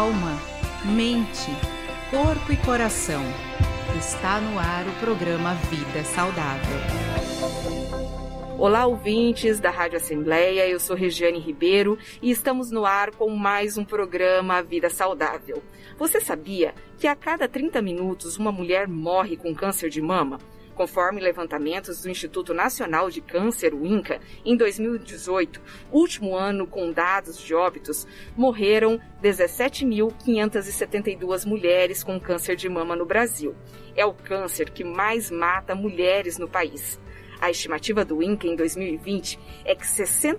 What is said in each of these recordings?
alma, mente, corpo e coração. Está no ar o programa Vida Saudável. Olá, ouvintes da Rádio Assembleia, eu sou Regiane Ribeiro e estamos no ar com mais um programa Vida Saudável. Você sabia que a cada 30 minutos uma mulher morre com câncer de mama? Conforme levantamentos do Instituto Nacional de Câncer, o INCA, em 2018, último ano com dados de óbitos, morreram 17.572 mulheres com câncer de mama no Brasil. É o câncer que mais mata mulheres no país. A estimativa do INCA em 2020 é que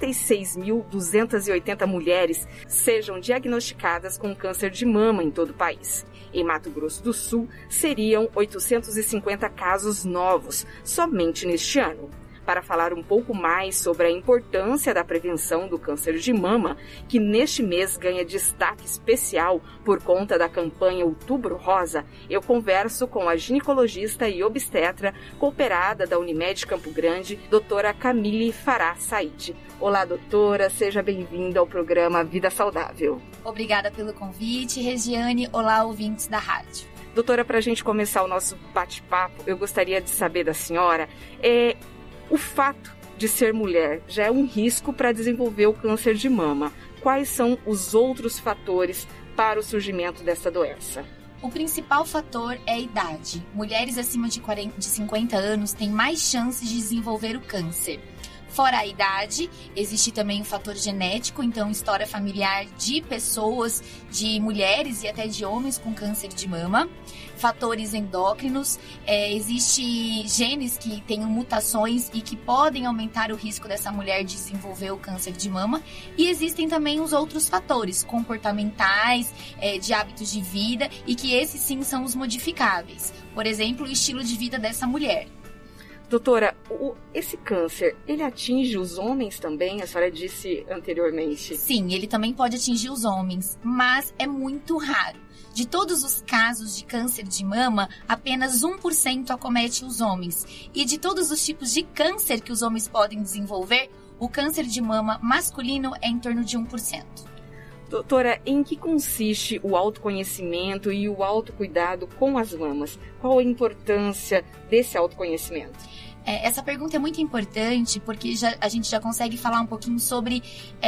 66.280 mulheres sejam diagnosticadas com câncer de mama em todo o país. Em Mato Grosso do Sul, seriam 850 casos novos, somente neste ano. Para falar um pouco mais sobre a importância da prevenção do câncer de mama, que neste mês ganha destaque especial por conta da campanha Outubro Rosa, eu converso com a ginecologista e obstetra cooperada da Unimed Campo Grande, doutora Camille Farah Said. Olá, doutora, seja bem-vinda ao programa Vida Saudável. Obrigada pelo convite, Regiane. Olá, ouvintes da rádio. Doutora, para a gente começar o nosso bate-papo, eu gostaria de saber da senhora, o fato de ser mulher já é um risco para desenvolver o câncer de mama. Quais são os outros fatores para o surgimento dessa doença? O principal fator é a idade. Mulheres acima de 50 anos têm mais chances de desenvolver o câncer. Fora a idade, existe também o fator genético, então história familiar de pessoas, de mulheres e até de homens com câncer de mama. Fatores endócrinos, existe genes que têm mutações e que podem aumentar o risco dessa mulher de desenvolver o câncer de mama. E existem também os outros fatores comportamentais, de hábitos de vida, e que esses sim são os modificáveis. Por exemplo, o estilo de vida dessa mulher. Doutora, esse câncer, ele atinge os homens também? A senhora disse anteriormente. Sim, ele também pode atingir os homens, mas é muito raro. De todos os casos de câncer de mama, apenas 1% acomete os homens. E de todos os tipos de câncer que os homens podem desenvolver, o câncer de mama masculino é em torno de 1%. Doutora, em que consiste o autoconhecimento e o autocuidado com as mamas? Qual a importância desse autoconhecimento? Essa pergunta é muito importante porque a gente já consegue falar um pouquinho sobre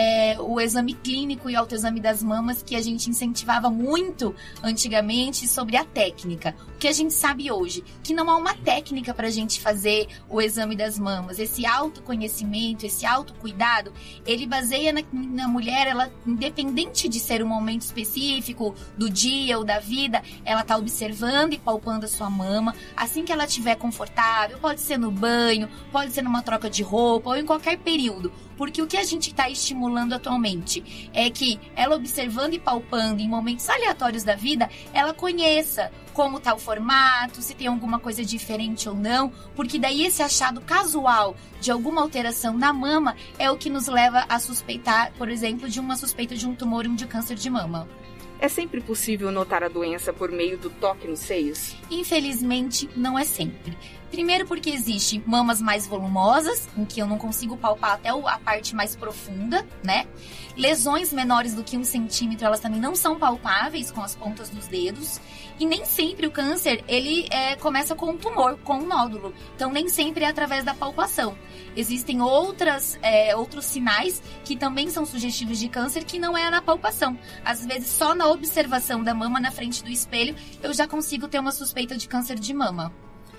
o exame clínico e autoexame das mamas que a gente incentivava muito antigamente, sobre a técnica. O que a gente sabe hoje? Que não há uma técnica para a gente fazer o exame das mamas. Esse autoconhecimento, esse autocuidado, ele baseia na mulher, ela, independente de ser um momento específico do dia ou da vida, ela está observando e palpando a sua mama. Assim que ela estiver confortável, pode ser no banho, pode ser numa troca de roupa ou em qualquer período, porque o que a gente está estimulando atualmente é que ela, observando e palpando em momentos aleatórios da vida, ela conheça como está o formato, se tem alguma coisa diferente ou não, porque daí esse achado casual de alguma alteração na mama é o que nos leva a suspeitar, por exemplo, de uma suspeita de um tumor ou de câncer de mama. É sempre possível notar a doença por meio do toque nos seios? Infelizmente, não é sempre. Primeiro porque existem mamas mais volumosas, em que eu não consigo palpar até a parte mais profunda, né? Lesões menores do que 1 centímetro, elas também não são palpáveis com as pontas dos dedos. E nem sempre o câncer, ele começa com um tumor, com um nódulo. Então, nem sempre é através da palpação. Existem outros sinais que também são sugestivos de câncer, que não é na palpação. Às vezes, só na observação da mama na frente do espelho, eu já consigo ter uma suspeita de câncer de mama.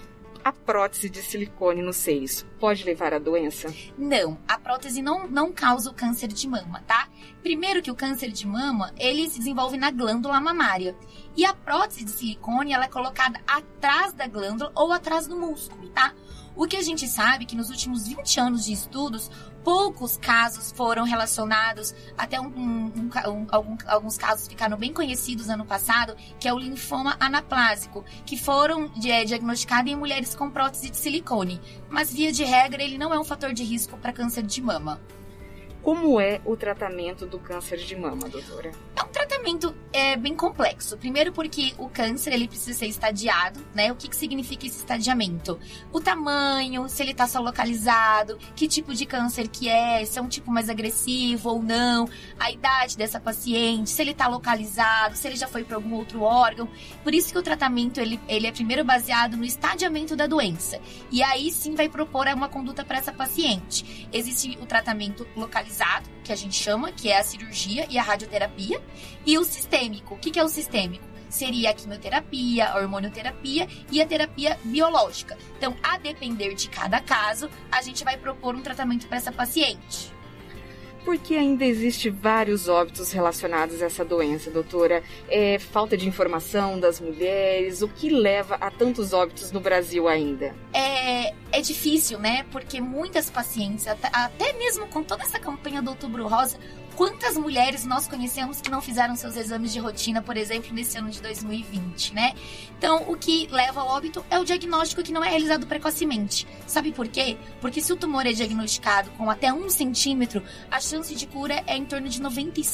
A prótese de silicone nos seios pode levar à doença? Não, a prótese não causa o câncer de mama, tá? Primeiro que o câncer de mama, ele se desenvolve na glândula mamária. E a prótese de silicone, ela é colocada atrás da glândula ou atrás do músculo, tá? O que a gente sabe é que nos últimos 20 anos de estudos, poucos casos foram relacionados, até alguns casos ficaram bem conhecidos ano passado, que é o linfoma anaplásico, que foram diagnosticados em mulheres com prótese de silicone. Mas, via de regra, ele não é um fator de risco para câncer de mama. Como é o tratamento do câncer de mama, doutora? É um tratamento tratamento é bem complexo. Primeiro porque o câncer, ele precisa ser estadiado, né? O que significa esse estadiamento? O tamanho, se ele tá só localizado, que tipo de câncer que é, se é um tipo mais agressivo ou não, a idade dessa paciente, se ele tá localizado, se ele já foi para algum outro órgão. Por isso que o tratamento, ele é primeiro baseado no estadiamento da doença. E aí sim vai propor uma conduta para essa paciente. Existe o tratamento localizado, que a gente chama, que é a cirurgia e a radioterapia, e o sistêmico. O que é o sistêmico? Seria a quimioterapia, a hormonioterapia e a terapia biológica. Então, a depender de cada caso, a gente vai propor um tratamento para essa paciente. Porque ainda existe vários óbitos relacionados a essa doença, doutora? Falta de informação das mulheres? O que leva a tantos óbitos no Brasil ainda? É difícil, né? Porque muitas pacientes, até mesmo com toda essa campanha do Outubro Rosa, quantas mulheres nós conhecemos que não fizeram seus exames de rotina, por exemplo, nesse ano de 2020, né? Então, o que leva ao óbito é o diagnóstico que não é realizado precocemente. Sabe por quê? Porque se o tumor é diagnosticado com até 1 centímetro, a chance de cura é em torno de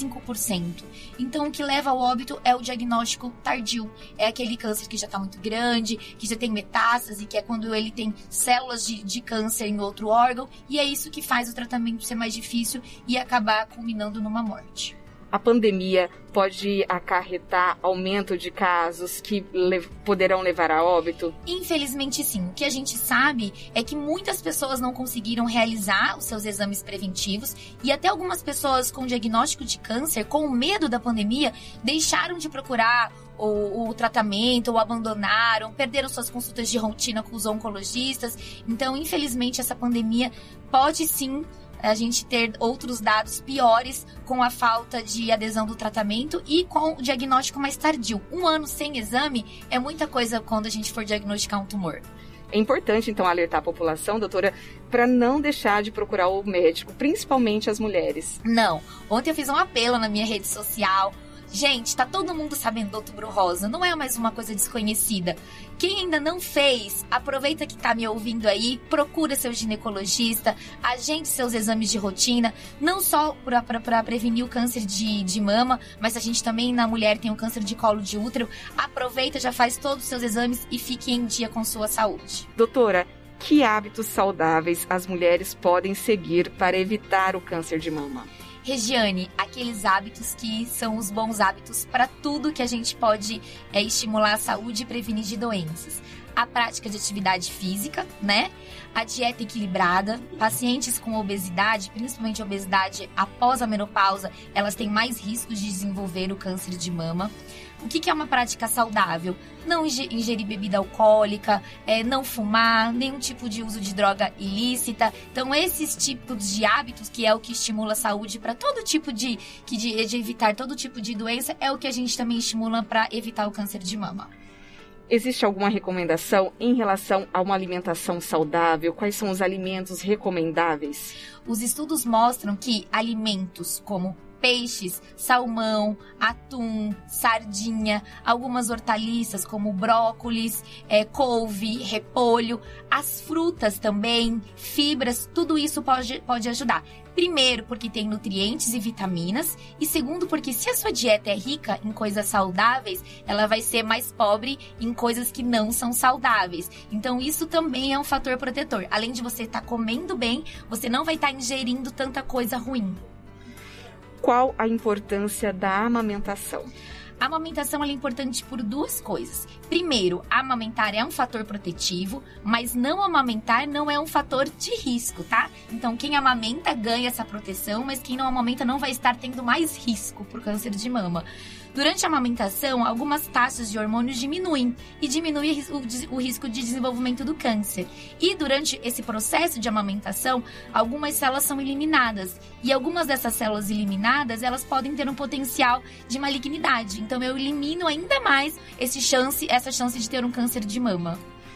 95%. Então, o que leva ao óbito é o diagnóstico tardio. É aquele câncer que já está muito grande, que já tem metástase, que é quando ele tem células de câncer em outro órgão, e é isso que faz o tratamento ser mais difícil e acabar culminando numa morte. A pandemia pode acarretar aumento de casos que poderão levar a óbito? Infelizmente, sim. O que a gente sabe é que muitas pessoas não conseguiram realizar os seus exames preventivos e até algumas pessoas com diagnóstico de câncer, com medo da pandemia, deixaram de procurar o tratamento, ou abandonaram, perderam suas consultas de rotina com os oncologistas. Então, infelizmente, essa pandemia pode sim a gente ter outros dados piores com a falta de adesão do tratamento e com o diagnóstico mais tardio. 1 ano sem exame é muita coisa quando a gente for diagnosticar um tumor. É importante, então, alertar a população, doutora, para não deixar de procurar o médico, principalmente as mulheres. Não. Ontem eu fiz um apelo na minha rede social. Gente, tá todo mundo sabendo do Outubro Rosa, não é mais uma coisa desconhecida. Quem ainda não fez, aproveita que tá me ouvindo aí, procura seu ginecologista, agende seus exames de rotina, não só para prevenir o câncer de mama, mas a gente também, na mulher, tem o câncer de colo de útero. Aproveita, já faz todos os seus exames e fique em dia com sua saúde. Doutora, que hábitos saudáveis as mulheres podem seguir para evitar o câncer de mama? Regiane, aqueles hábitos que são os bons hábitos para tudo que a gente pode estimular a saúde e prevenir de doenças. A prática de atividade física, né? A dieta equilibrada. Pacientes com obesidade, principalmente obesidade após a menopausa, elas têm mais riscos de desenvolver o câncer de mama. O que é uma prática saudável? Não ingerir bebida alcoólica, não fumar, nenhum tipo de uso de droga ilícita. Então, esses tipos de hábitos, que é o que estimula a saúde para todo tipo de evitar todo tipo de doença, é o que a gente também estimula para evitar o câncer de mama. Existe alguma recomendação em relação a uma alimentação saudável? Quais são os alimentos recomendáveis? Os estudos mostram que alimentos como peixes, salmão, atum, sardinha, algumas hortaliças como brócolis, couve, repolho, as frutas também, fibras, tudo isso pode ajudar. Primeiro, porque tem nutrientes e vitaminas, e segundo, porque se a sua dieta é rica em coisas saudáveis, ela vai ser mais pobre em coisas que não são saudáveis. Então, isso também é um fator protetor. Além de você estar comendo bem, você não vai estar ingerindo tanta coisa ruim. Qual a importância da amamentação? A amamentação é importante por 2 coisas. Primeiro, amamentar é um fator protetivo, mas não amamentar não é um fator de risco, tá? Então, quem amamenta ganha essa proteção, mas quem não amamenta não vai estar tendo mais risco por câncer de mama. Durante a amamentação, algumas taxas de hormônios diminuem e diminui o risco de desenvolvimento do câncer. E durante esse processo de amamentação, algumas células são eliminadas. E algumas dessas células eliminadas, elas podem ter um potencial de malignidade. Então, eu elimino ainda mais essa chance de ter um câncer de mama.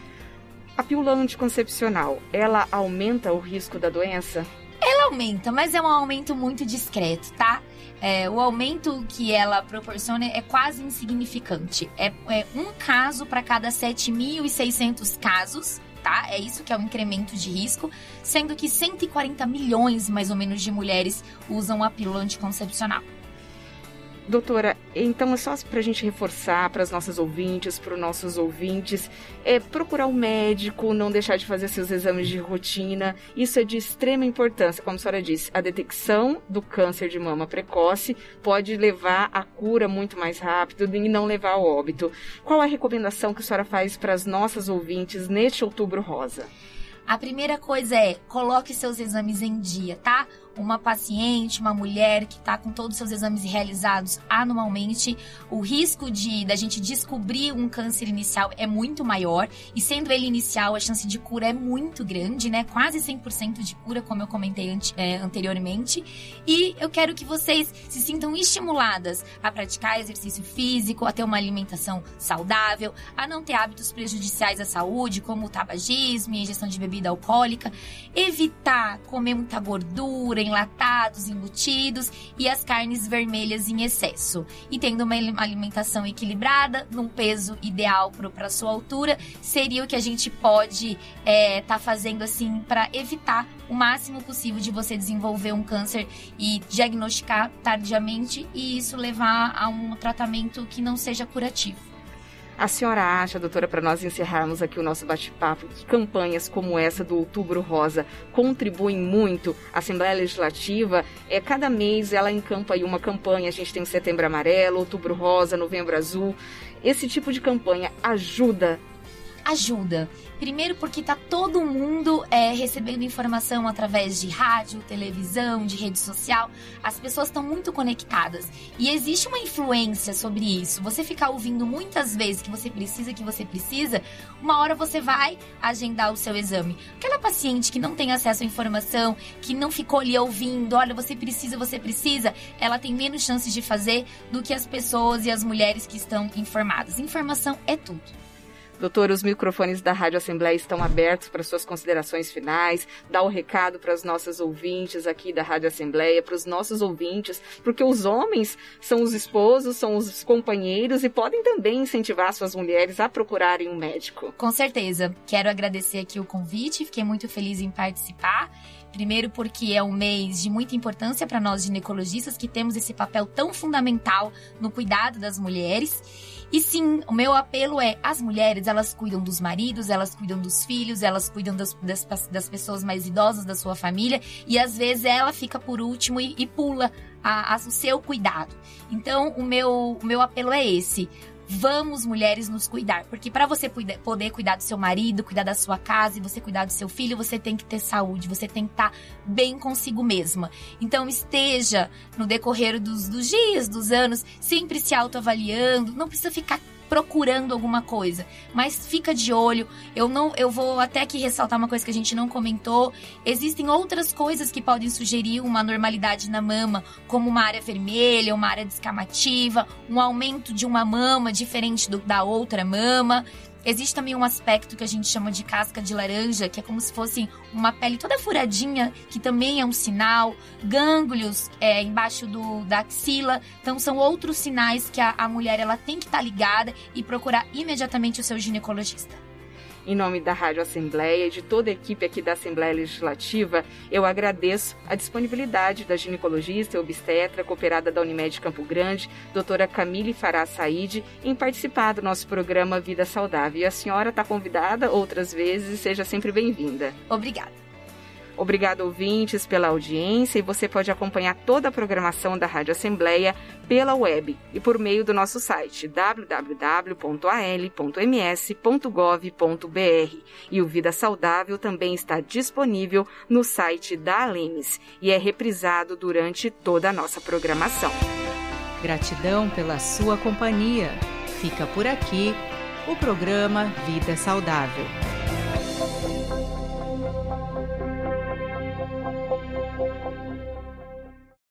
A pílula anticoncepcional, ela aumenta o risco da doença? Ela aumenta, mas é um aumento muito discreto, tá? O aumento que ela proporciona é quase insignificante. É 1 caso para cada 7.600 casos, tá? É isso que é o incremento de risco, sendo que 140 milhões, mais ou menos, de mulheres usam a pílula anticoncepcional. Doutora, então é só para a gente reforçar para as nossas ouvintes, para os nossos ouvintes, procurar um médico, não deixar de fazer seus exames de rotina. Isso é de extrema importância, como a senhora disse. A detecção do câncer de mama precoce pode levar à cura muito mais rápido e não levar ao óbito. Qual a recomendação que a senhora faz para as nossas ouvintes neste Outubro Rosa? A primeira coisa é, coloque seus exames em dia, tá? Uma paciente, uma mulher que está com todos os seus exames realizados anualmente, o risco da gente descobrir um câncer inicial é muito maior, e sendo ele inicial, a chance de cura é muito grande, né? Quase 100% de cura, como eu comentei anteriormente. E eu quero que vocês se sintam estimuladas a praticar exercício físico, a ter uma alimentação saudável, a não ter hábitos prejudiciais à saúde, como o tabagismo e ingestão de bebida alcoólica, evitar comer muita gordura, enlatados, embutidos e as carnes vermelhas em excesso. E tendo uma alimentação equilibrada, num peso ideal para a sua altura, seria o que a gente pode tá fazendo assim para evitar o máximo possível de você desenvolver um câncer e diagnosticar tardiamente e isso levar a um tratamento que não seja curativo. A senhora acha, doutora, para nós encerrarmos aqui o nosso bate-papo, que campanhas como essa do Outubro Rosa contribuem muito? A Assembleia Legislativa, cada mês ela encampa aí uma campanha. A gente tem o Setembro Amarelo, Outubro Rosa, Novembro Azul. Esse tipo de campanha ajuda? Ajuda. Primeiro porque tá todo mundo recebendo informação através de rádio, televisão, de rede social. As pessoas estão muito conectadas. E existe uma influência sobre isso. Você ficar ouvindo muitas vezes que você precisa, uma hora você vai agendar o seu exame. Aquela paciente que não tem acesso à informação, que não ficou ali ouvindo, olha, você precisa, ela tem menos chances de fazer do que as pessoas e as mulheres que estão informadas. Informação é tudo. Doutora, os microfones da Rádio Assembleia estão abertos para suas considerações finais, dá o recado para as nossas ouvintes aqui da Rádio Assembleia, para os nossos ouvintes, porque os homens são os esposos, são os companheiros e podem também incentivar suas mulheres a procurarem um médico. Com certeza. Quero agradecer aqui o convite, fiquei muito feliz em participar. Primeiro porque é um mês de muita importância para nós ginecologistas que temos esse papel tão fundamental no cuidado das mulheres. E sim, o meu apelo as mulheres, elas cuidam dos maridos, elas cuidam dos filhos, elas cuidam das pessoas mais idosas da sua família e às vezes ela fica por último e pula o seu cuidado. Então, o meu apelo é esse. Vamos, mulheres, nos cuidar. Porque para você poder cuidar do seu marido, cuidar da sua casa e você cuidar do seu filho, você tem que ter saúde, você tem que estar bem consigo mesma. Então, esteja no decorrer dos dias, dos anos, sempre se autoavaliando. Não precisa ficar procurando alguma coisa, mas fica de olho. Eu vou até aqui ressaltar uma coisa que a gente não comentou. Existem outras coisas que podem sugerir uma normalidade na mama, como uma área vermelha, uma área descamativa, um aumento de uma mama diferente da outra mama. Existe também um aspecto que a gente chama de casca de laranja, que é como se fosse uma pele toda furadinha, que também é um sinal. Gânglios embaixo da axila. Então, são outros sinais que a mulher ela tem que estar ligada e procurar imediatamente o seu ginecologista. Em nome da Rádio Assembleia e de toda a equipe aqui da Assembleia Legislativa, eu agradeço a disponibilidade da ginecologista e obstetra cooperada da Unimed Campo Grande, doutora Camille Fará Said, em participar do nosso programa Vida Saudável. E a senhora está convidada outras vezes e seja sempre bem-vinda. Obrigada. Obrigado, ouvintes, pela audiência, e você pode acompanhar toda a programação da Rádio Assembleia pela web e por meio do nosso site www.al.ms.gov.br. E o Vida Saudável também está disponível no site da Alemes e é reprisado durante toda a nossa programação. Gratidão pela sua companhia. Fica por aqui o programa Vida Saudável.